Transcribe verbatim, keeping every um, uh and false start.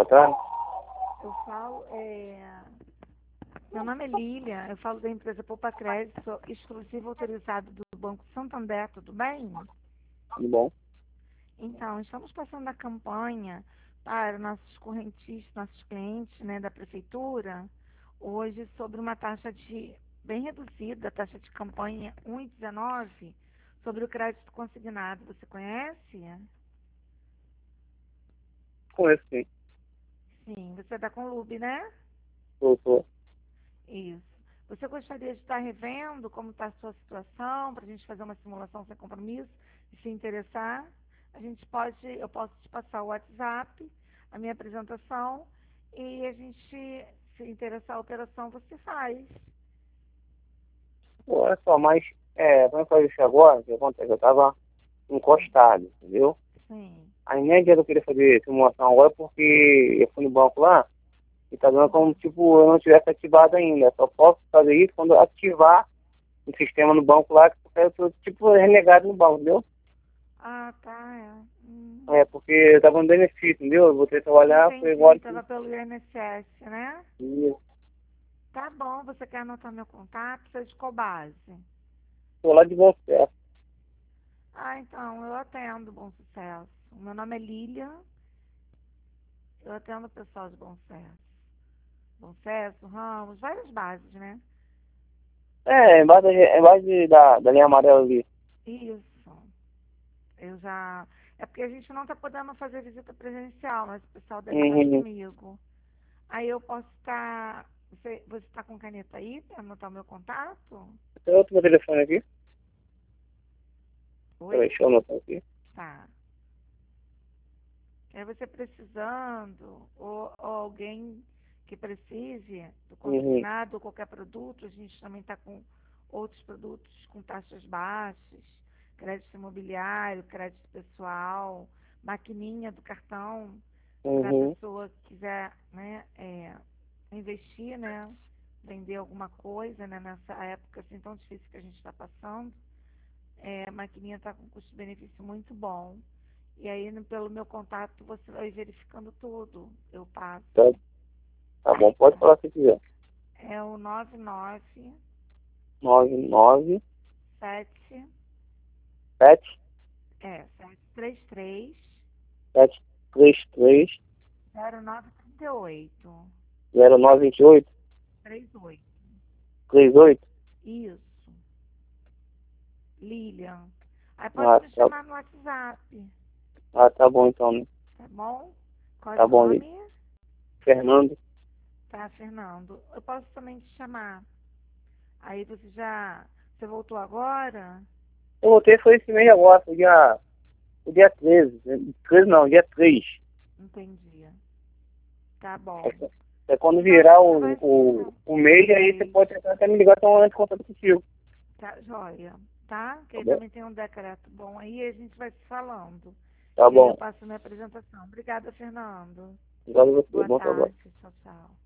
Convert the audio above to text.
tarde. Eu falo, é... meu nome é Lília, eu falo da empresa Poupa Crédito, sou exclusivo autorizado do Banco Santander, tudo bem? Tudo bom? Então, estamos passando a campanha para nossos correntistas, nossos clientes, né, da prefeitura, hoje sobre uma taxa de bem reduzida, taxa de campanha um vírgula dezenove, sobre o crédito consignado. Você conhece? Conheço sim. Sim, você está com o Lube, né? Tô, tô. Isso. Você gostaria de estar revendo como está a sua situação, para a gente fazer uma simulação sem compromisso, e se interessar? A gente pode, eu posso te passar o WhatsApp, a minha apresentação, e a gente, se interessar a operação, você faz. Pô, olha só, mas é, vamos fazer isso agora, o que acontece? Eu tava encostado, entendeu? Sim. Aí nem adianta eu querer fazer simulação agora porque eu fui no banco lá e tá dando como tipo eu não tivesse ativado ainda. Só posso fazer isso quando eu ativar o sistema no banco lá, que eu tô tipo renegado no banco, entendeu? Ah, tá, é. Hum. É, porque eu tava no benefício, entendeu? Eu vou ter que trabalhar, foi Entendi, agora que estava pelo I N S S, né? eu Tá bom, você quer anotar meu contato? Você é de qual base? tô lá de bom sucesso. Ah, então, eu atendo Bom Sucesso. Meu nome é Lília, eu atendo o pessoal de Bom Sucesso. Bom Sucesso, Ramos, várias bases, né? É, embaixo, da- embaixo da, da linha amarela ali. Isso. Eu já. É porque a gente não está podendo fazer visita presencial, mas o pessoal deve estar Uhum. comigo. Aí eu posso estar. Você você está com caneta aí para anotar o meu contato? Tem outro meu telefone aqui. Peraí, Oi? deixa eu anotar aqui. Tá. É você precisando, ou, ou alguém que precise do Uhum. consignado ou qualquer produto, a gente também está com outros produtos com taxas baixas, crédito imobiliário, crédito pessoal, maquininha do cartão, para a Uhum. pessoa que quiser, né, é, investir, né, vender alguma coisa, né, nessa época assim tão difícil que a gente está passando. É, a maquininha está com custo-benefício muito bom. E aí, no- pelo meu contato, você vai verificando tudo. Eu Tá, passo. tá bom, pode falar se quiser. É o nove nove Nove nove sete sete é, sete três três sete três três zero nove trinta e oito. zero nove vinte e oito trinta e oito. três oito. Isso. Lilian. Aí pode Ah, me tá, chamar no WhatsApp, ah, tá bom então, né? tá bom? Qual é Tá seu bom, Lili. nome? Fernando. Tá, Fernando. Eu posso também te chamar. Aí você já. Você voltou agora? Eu voltei foi esse mês agora, foi dia, foi dia treze. treze não, dia três. Entendi. Tá É, bom. é quando Então a virar gente o, vai se o, falando. o mês, aí você Isso. pode tentar até me ligar, então antes de contato contigo. Tá, joia. Tá? Que Tá aí bom? também tem um decreto bom aí e a gente vai se falando. Tá E aí eu bom. passo a minha apresentação. Obrigada, Fernando. Obrigado a você. Boa Bom trabalho. tarde. Tchau, tchau.